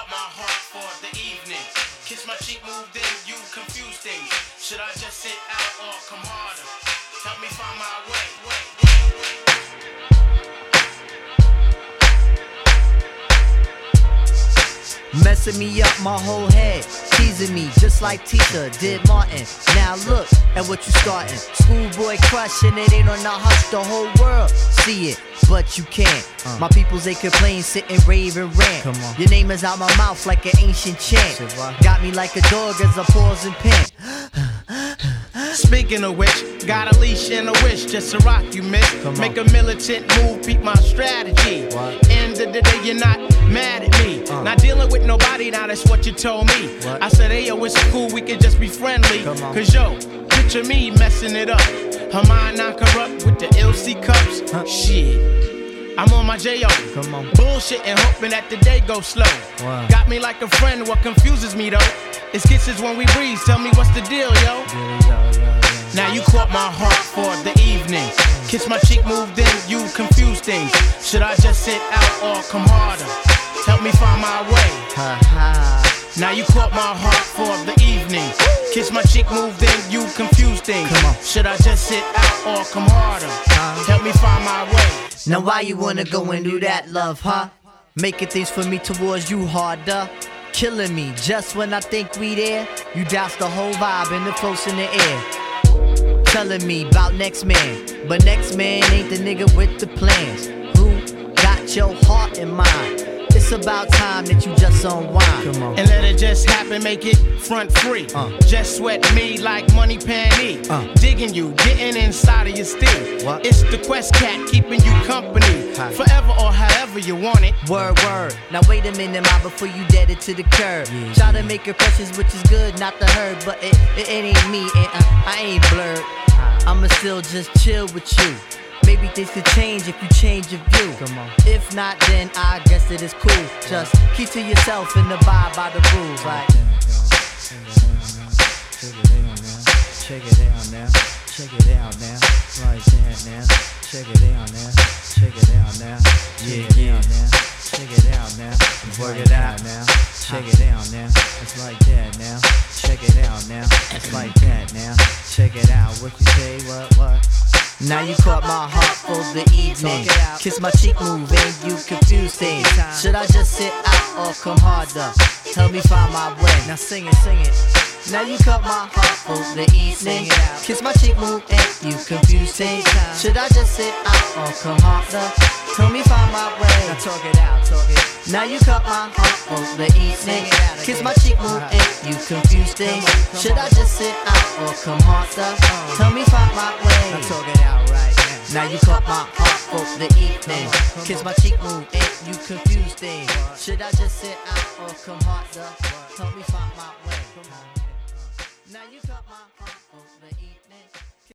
caught my heart for the evening. Kiss my cheek, move then, you confuse things. Should I just sit out or come harder? Help me find my way. Messing me up my whole head, teasing me just like Tisha did Martin. Now look at what you starting. Schoolboy crushing it ain't on the hush, the whole world see it, but you can't. My peoples they complain, sit and rave and rant. Come on. Your name is out my mouth like an ancient chant. Got me like a dog as I pause and pant. Speaking of which, got a leash and a wish just to rock you, miss. Make a militant move, peep my strategy. What? End of the day, you're not mad at me. Not dealing with nobody, now that's what you told me. What? I said, hey, yo, it's cool, we could just be friendly. Come on. Cause yo, picture me messing it up. Her mind not corrupt with the LC cups. Shit, I'm on my J.O. Come on. Bullshitting, hoping that the day goes slow. Wow. Got me like a friend, what confuses me though is kisses when we breathe. Tell me what's the deal, yo. Now you caught my heart for the evening. Kiss my cheek, move then, you confuse things. Should I just sit out or come harder? Help me find my way. Now you caught my heart for the evening. Kiss my cheek, move then, you confuse things. Come on. Should I just sit out or come harder? Help me find my way. Now why you wanna go and do that, love, huh? Making things for me towards you harder. Killing me just when I think we there. You douse the whole vibe and the close in the air. Telling me about next man, but next man ain't the nigga with the plans. Who got your heart in mind? It's about time that you just unwind. Come on. And let it just happen, make it front free. Just sweat me like money panty. Digging you, getting inside of your steel. What? It's the Quest Cat keeping you company. Hi. Forever or however you want it. Word, word. Now wait a minute, ma, before you dead it to the curb. Try to make impressions, which is good, not the herd, but it ain't me, and I ain't blurred. I'ma still just chill with you. Maybe things could change if you change your view. Come on. If not, then I guess it is cool. Just keep to yourself and abide by the rules. Like, Check it out now. Check it out now. Right there now. Check it out now. Check it out now. Yeah. Check it out now. Work it out now. Check it out now. It's like that now. Check it out now. It's like that now. Check it out. What you say? What? now you caught my heart for the evening. Kiss my cheek, move and you confuse things. Should I just sit out or come harder? Help me find my way. Now sing it. Now you caught my heart for the evening. Kiss my cheek, move and you confuse things. Should I just sit out or come harder? Help me find my way. Now talk it out. Now you caught my heart for the evening. Kiss my cheek, move and you confuse things. Should I just sit out or come harder? Tell me find my way. Now talk it out right now. Now you caught my heart for the evening. Kiss my cheek, move and you confuse things. Should I just sit out or come harder? Help me find my way. Now you caught my heart for the evening.